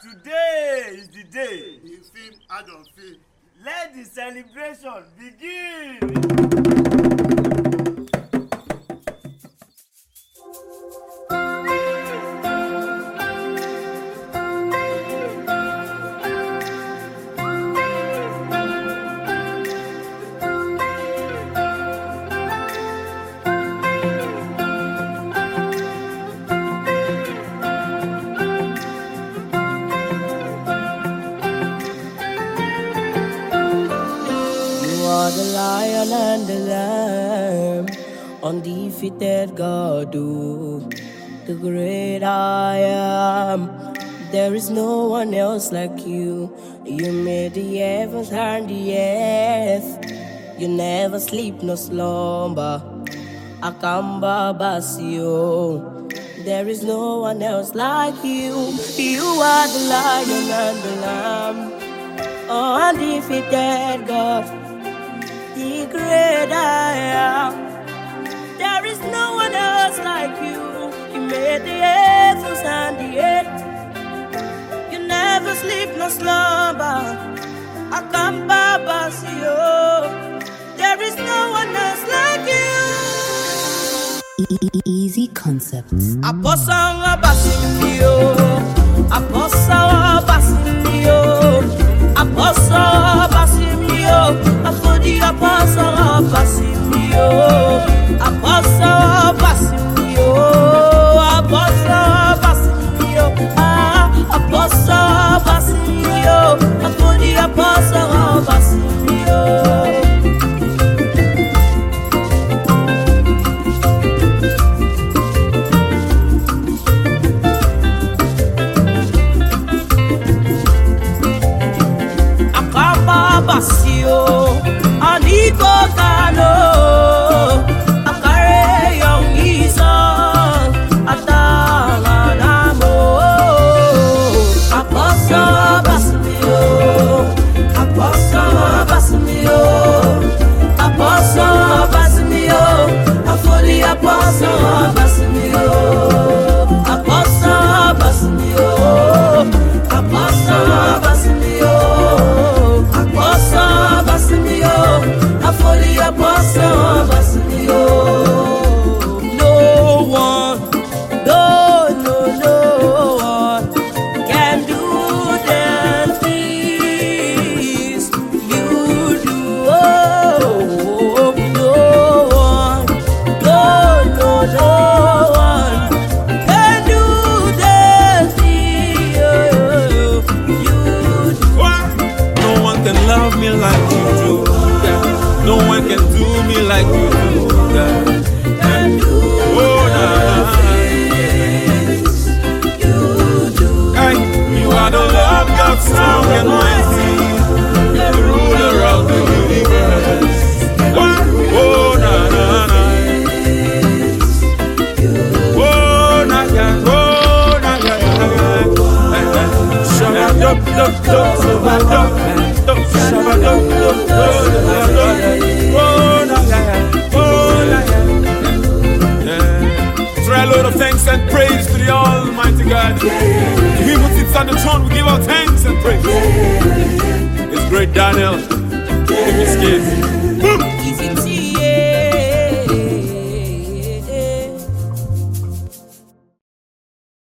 Today is the day. In film, I don't feel. Let the celebration begin. The lion and the lamb, undefeated God, the great I am. There is no one else like you. You made the heavens and the earth. You never sleep nor slumber. Akamba Basio. There is no one else like you. You are the lion and the lamb, undefeated God, the great I am. There is no one else like you. You made the heavens and the earth. You never sleep nor slumber. Akamba Basio. There is no one else like you. Easy Concepts. Apostle Basimio. Apostle Basimio. Apostle Basimio. Afodi Apostle Basimio. Apostle Basimio. Apostle Basimio. Apostle Basimio. Afodi Apostle Basimio. Basio, Aniko Kano, Akare Young Isa, Atalanamo, Apostle Basimio, Apostle Basimio, Apostle Basimio, Afoli Apostle Basimio, Apostle Basimio, Apostle Basimio. Apostle Basimio, Afoli Apostle Basimio. No one can do the things you do. Oh, no one can do the things you do. No one can love me like you do. Yeah. No one can do me like you do. Yeah. Oh, nah. Hey, you are the Lord God, strong and mighty, the ruler of the universe. Oh, nah, nah, nah. Oh, nah, yeah. Oh, nah, yeah, yeah. Shabba-dub, dub, dub, shabba-dub. Throw a load of thanks and praise to the Almighty God. To Him who sits on the throne, we give our thanks and praise. It's great Daniel. Give me skis.